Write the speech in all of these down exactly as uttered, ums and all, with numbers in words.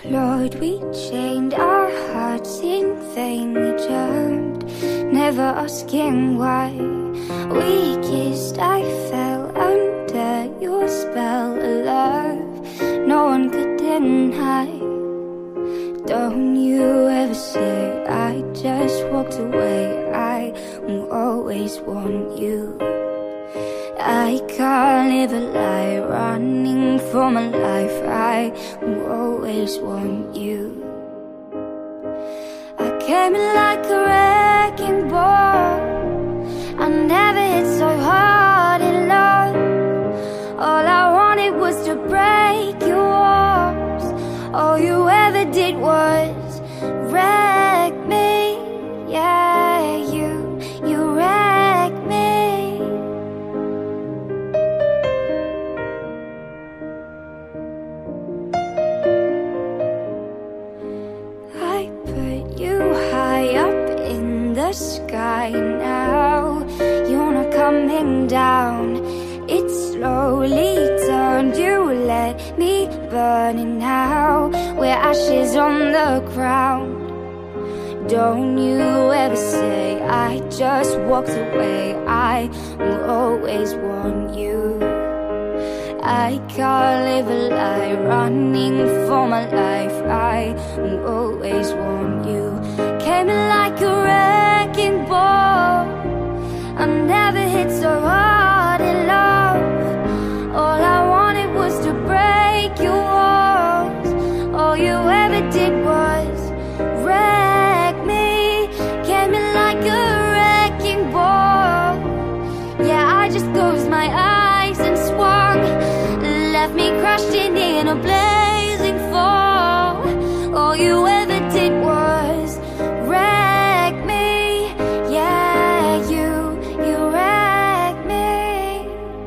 Lord, we chained our hearts in vain. We jumped, never asking why. We kissed, I fell under your spell of love no one could deny. Don't you ever say I just walked away. I will always want you. I can't live a lie, running for my life. I will always want you. I came in like a wrecking ball. I never hit so hard in love. All I wanted was to break your walls. All you ever did was wreck me. Yeah, you, you wrecked me. Sky now, you're not coming down. It slowly turned, you let me burn, and now we're ashes on the ground. Don't you ever say I just walked away. I will always want you. I can't live a lie, running for my life. I will always want you. Came in like a wrecking ball. I never hit so hard in love. All I wanted was to break your walls. All you ever did was wreck me. Came in like a wrecking ball. Yeah, I just closed my eyes and swung, left me crashing in a blazing fall. All you ever did was wreck me. Yeah, you, you wrecked me.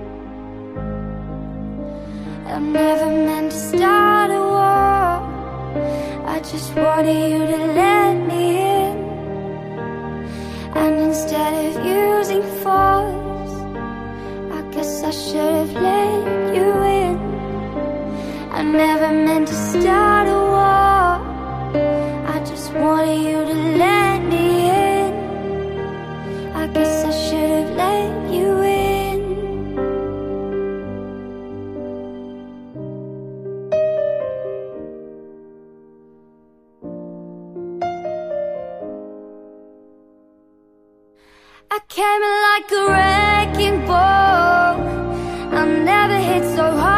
I never meant to start a war. I just wanted you to let me in. And instead of using force, I guess I should have let you in. I never meant to start a war. I just wanted you to let me in. I guess I should have let you in. I came in like a wrecking ball. I never hit so hard.